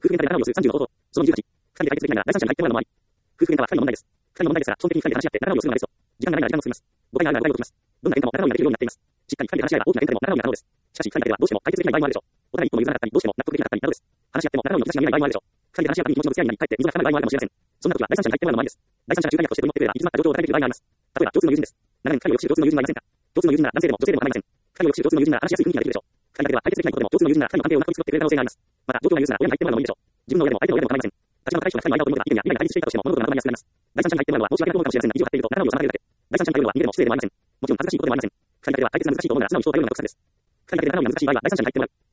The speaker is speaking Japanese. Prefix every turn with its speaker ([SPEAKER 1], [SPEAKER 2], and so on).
[SPEAKER 1] 夫婦喧嘩で頭を寄せ30の弟。その28。二人で解決できないなら第三者に入ってもらうのもあり。夫婦喧嘩は二人の問題です。二人の問題ですから、基本的に二人で話し合って仲直りをするのがベスト。時間がないなら時間を作ります。誤解があるなら誤解を解きます。どんな喧嘩も仲直りができるようになっています。しっかり二人で話し合えば大きな喧嘩でも仲直りが可能です。しかし、二人だけではどうしても解決できない場合もあるでしょう。お互い一歩も譲らなかったり、どうしても納得できなかったりなどです。話し合っても仲直りの兆しが見えない場合もあるでしょう。二人で話し合うために気持ちの強いになり、かえって溝が深まる場合もあるかもしれません。そんな時は第三者に入ってもらうのもありです。第三者が仲介役として取り持ってくれば、行き詰まった状況を打開できる場合があります。例えば、共通の友人です。長年二人をよく知る共通の友人はいませんか？共通の友人なら男性でも女性でも構いません。二人をよく知る共通の友人なら話しやすい雰囲気ができるでしょう。二人だけでは解決できないことでも、共通の友人なら二人の関係をうまく作ってくれる可能性があります。また、状況が許すなら親に入ってもらうのもいいでしょう。自分の親でも相手の親でも構いません。立場の対象が二人の間を取ることが意見や意見が対立していたとしても物事がまとまりやすくなります。第三者に入ってもらうのは申し訳ないことかもしれませんが、意地を張っていると仲直りを妨げるだけ。第三者に入るのは逃げるも不正でもありません。もちろん恥ずかしいことでもありません。二人だけでは解決が難しいと思うなら素直にそう頼るのが得策です。二人だけで仲直りが難しい場合は第三者に入ってもらう。